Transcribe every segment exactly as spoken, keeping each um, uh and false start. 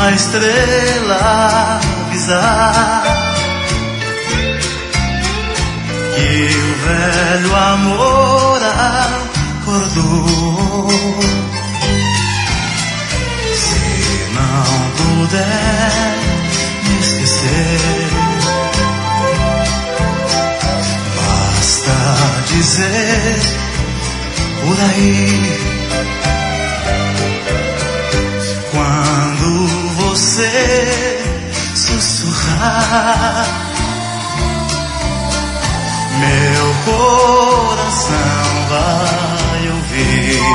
uma estrela avisar que o velho amor acordou. Se não puder me esquecer, basta dizer por aí. Quando você sussurrar, meu coração vai ouvir.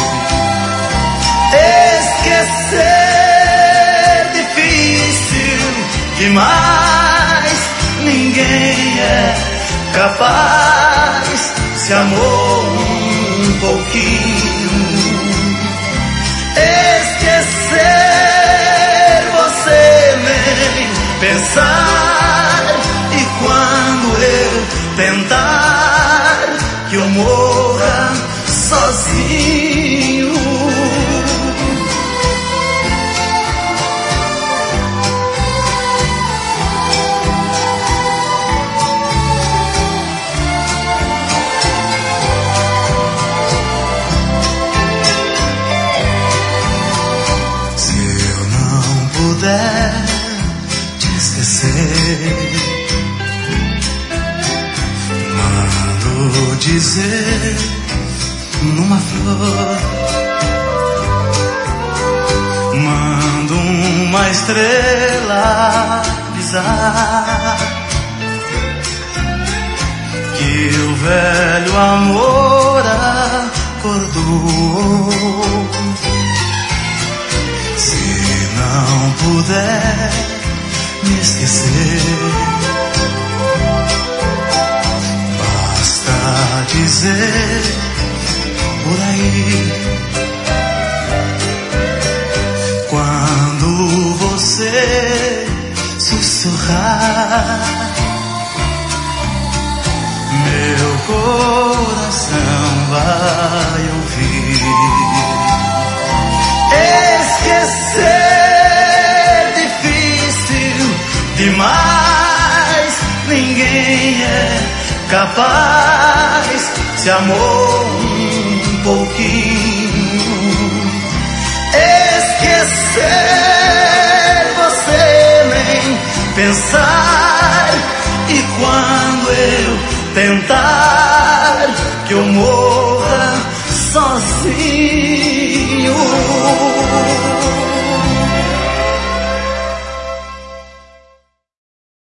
Esquecer difícil demais, ninguém é capaz. Se amou um pouquinho, esquecer você nem pensar. E quando eu tentar que eu morra sozinho, se eu não puder te esquecer, mando dizer numa flor, mando uma estrela avisar que o velho amor acordou. Se não puder me esquecer, dizer por aí. Quando você sussurrar, meu coração vai ouvir. Esquecer difícil demais, ninguém é capaz. Se amou um pouquinho, esquecer você nem pensar. E quando eu tentar que eu morra sozinho,